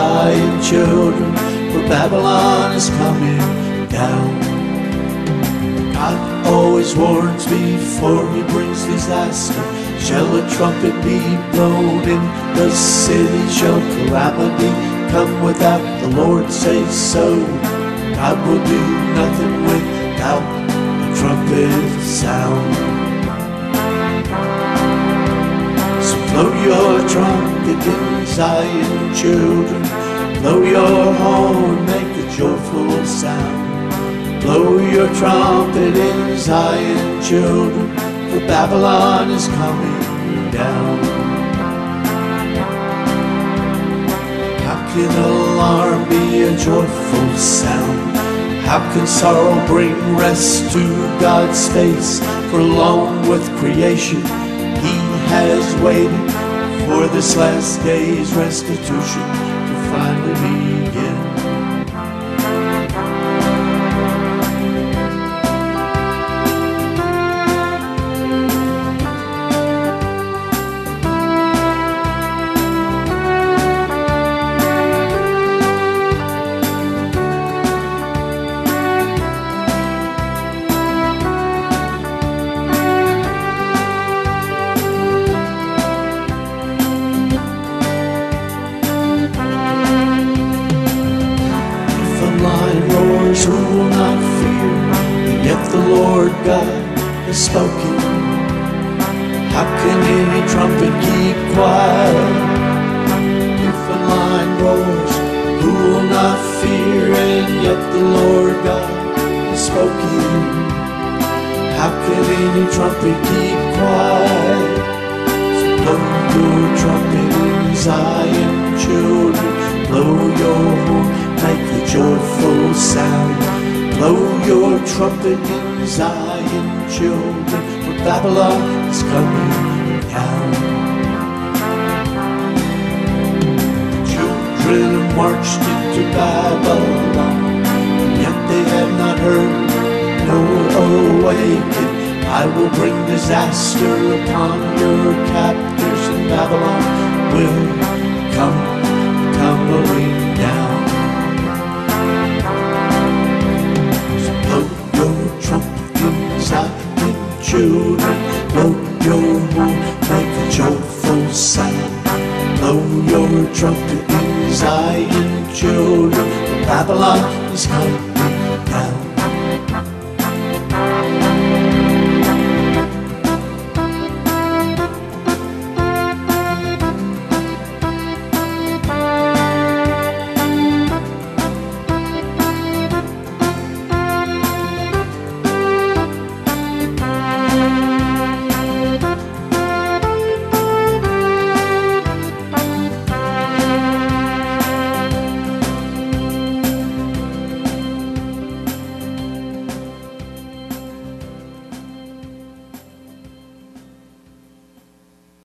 Zion children, for Babylon is coming down. God always warns before he brings disaster. Shall a trumpet be blown in the city? Shall calamity come without the Lord say so? God will do nothing without the trumpet sound. So blow your trumpet in Zion children, blow your horn, make a joyful sound. Blow your trumpet in Zion children, for Babylon is coming down. How can alarm be a joyful sound? How can sorrow bring rest to God's face? For along with creation he has waited for this last day's restitution to finally begin. Who will not fear, and yet the Lord God has spoken? How can any trumpet keep quiet? If a lion roars, who will not fear, and yet the Lord God has spoken? How can any trumpet keep quiet? So blow your trumpet in Zion children, blow your horn, make a joyful sound. Blow your trumpet in Zion children, for Babylon is coming down. Children have marched into Babylon, yet they have not heard nor awakened. I will bring disaster upon your captors, and Babylon will come tumbling down. Zion children, blow your horn, make a joyful sound. Blow your trumpet in Zion children, for Babylon is coming